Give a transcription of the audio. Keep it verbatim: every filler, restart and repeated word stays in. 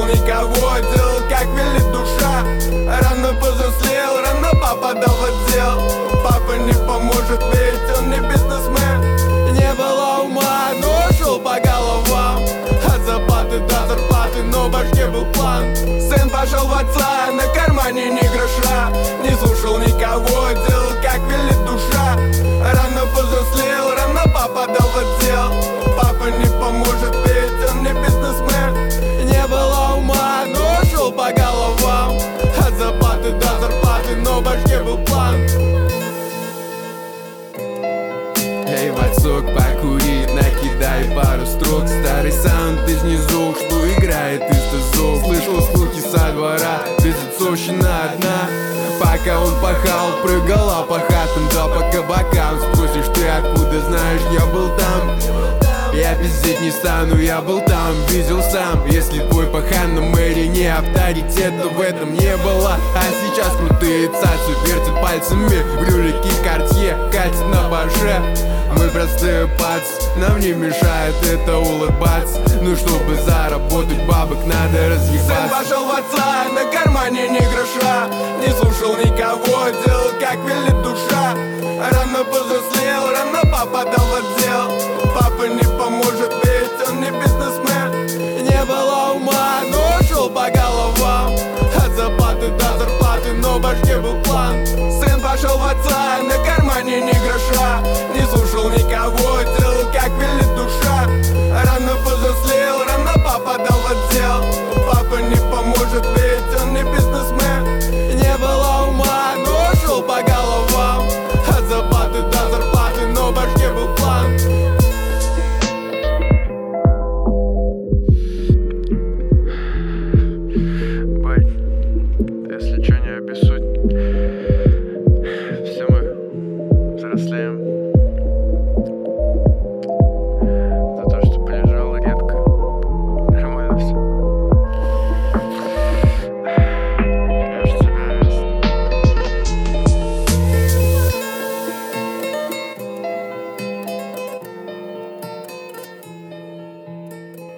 никого, делал как велит душа. Рано повзрослел, рано попадал в отдел. Папа не поможет, ведь он не бизнесмен. Не было ума, но шел по головам. От зарплаты до зарплаты, но в башке был план. Сын пошел в отца, на кармане ни гроша. Не слушал никого, делал как велит душа. Рано повзрослел, рано попадал в отдел. Папа не поможет, ведь он не бизнесмен. Не было ума, но шел по головам. От зарплаты до зарплаты, но в башке был план. Эй, ватсок, покури, накидай пару строк. Старый саунд из низов, что играет из тазов. Слышал слухи со двора, безотцовщина одна. Пока он пахал, прыгала по хатам, да по кабакам. Спросишь ты, откуда знаешь, я был там. Я пиздеть не стану, я был там, видел сам. Если твой пахан на мэри не авторитет, то в этом не было. А сейчас крутые цацу вертят пальцами. Брюлики Картье катят на баше. Мы простые пац, нам не мешает это улыбаться. Ну чтобы заработать бабок, надо разъебаться. Сын пошел в отца, на кармане ни гроша. Не слушал никого, делал как велит душа. Рано повзрослел, рано попадал в отдел. Папа не поможет, ведь он не бизнесмен. Не было ума, но шел по